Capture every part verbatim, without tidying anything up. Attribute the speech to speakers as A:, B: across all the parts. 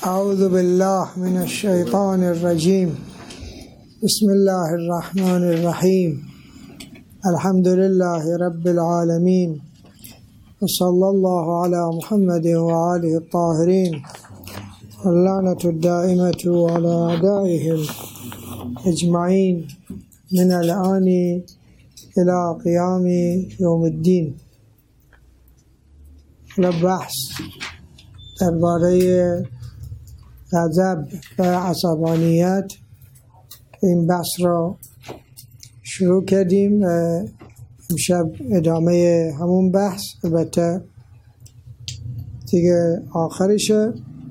A: أعوذ بالله من الشيطان الرجيم. بسم الله الرحمن الرحيم. الحمد لله رب العالمين، وصلى الله على محمد وآله الطاهرين، اللعنة الدائمة على أعدائهم أجمعين من الآن إلى قيام يوم الدين. بحث درباره غضب و عصبانیت این بحث را شروع کردیم و امشب ادامه همون بحث، البته دیگه آخرشه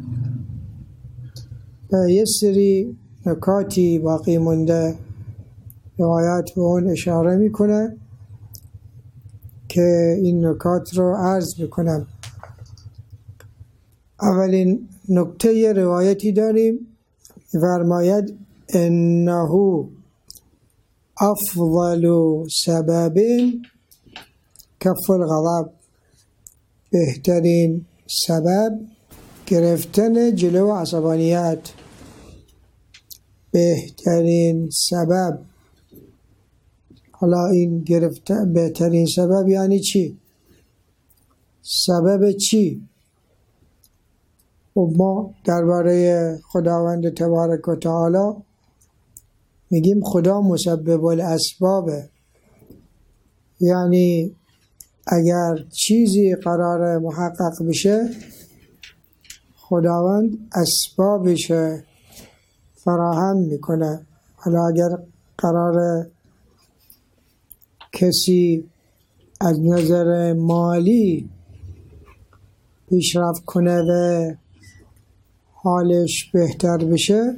A: و یه سری نکاتی باقی مونده روایت به اون اشاره میکنه که این نکات رو عرض میکنم. اولین نکته یه روایتی داریم فرماید انه افضل سبب کف الغضب، بهترین سبب گرفتن جلو عصبانیت. بهترین سبب، حالا این گرفتن بهترین سبب یعنی چی؟ سبب چی؟ و ما درباره خداوند تبارک و تعالی میگیم خدا مسبب الاسبابه، یعنی اگر چیزی قرار محقق بشه خداوند اسبابش فراهم میکنه. حالا اگر قرار کسی از نظر مالی پیشرفت کنه و حالش بهتر بشه،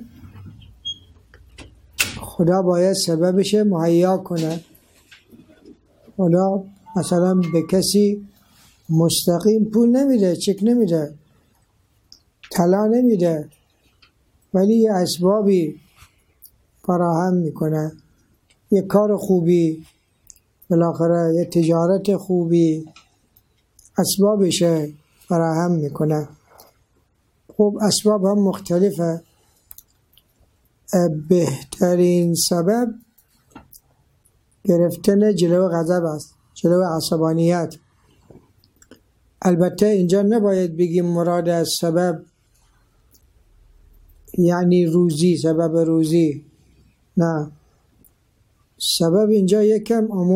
A: خدا باید سببش مهیا کنه. خدا مثلا به کسی مستقیم پول نمیده، چک نمیده، طلا نمیده، ولی یه اسبابی فراهم میکنه، یه کار خوبی، بالاخره یه تجارت خوبی، اسبابش فراهم میکنه. خب اسباب هم مختلفه. بهترین سبب گرفتن جلو غضب است، جلو عصبانیت. البته اینجا نباید بگیم مراد از سبب یعنی روزی، سبب روزی، نه، سبب اینجا یکم عموم